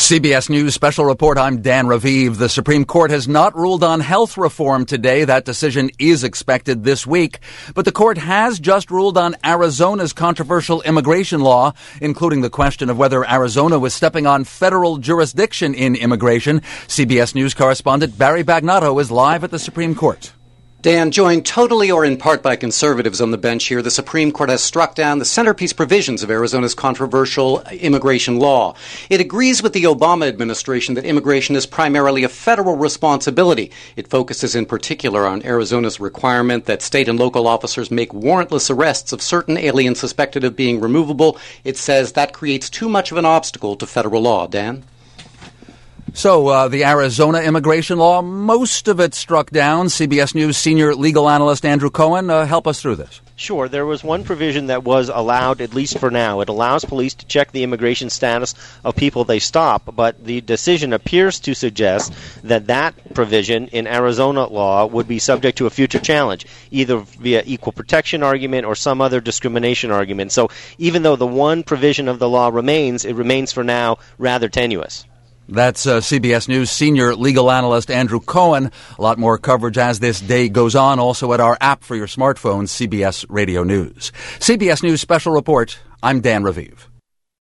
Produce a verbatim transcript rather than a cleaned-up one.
C B S News Special Report, I'm Dan Raviv. The Supreme Court has not ruled on health reform today. That decision is expected this week. But the court has just ruled on Arizona's controversial immigration law, including the question of whether Arizona was stepping on federal jurisdiction in immigration. C B S News correspondent Barry Bagnato is live at the Supreme Court. Dan, joined totally or in part by conservatives on the bench here, the Supreme Court has struck down the centerpiece provisions of Arizona's controversial immigration law. It agrees with the Obama administration that immigration is primarily a federal responsibility. It focuses in particular on Arizona's requirement that state and local officers make warrantless arrests of certain aliens suspected of being removable. It says that creates too much of an obstacle to federal law. Dan? So, uh, the Arizona immigration law, most of it struck down. C B S News senior legal analyst Andrew Cohen, uh, help us through this. Sure. There was one provision that was allowed, at least for now. It allows police to check the immigration status of people they stop, but the decision appears to suggest that that provision in Arizona law would be subject to a future challenge, either via equal protection argument or some other discrimination argument. So even though the one provision of the law remains, it remains for now rather tenuous. That's uh, C B S News senior legal analyst Andrew Cohen. A lot more coverage as this day goes on, also at our app for your smartphone, C B S Radio News. C B S News Special Report, I'm Dan Raviv.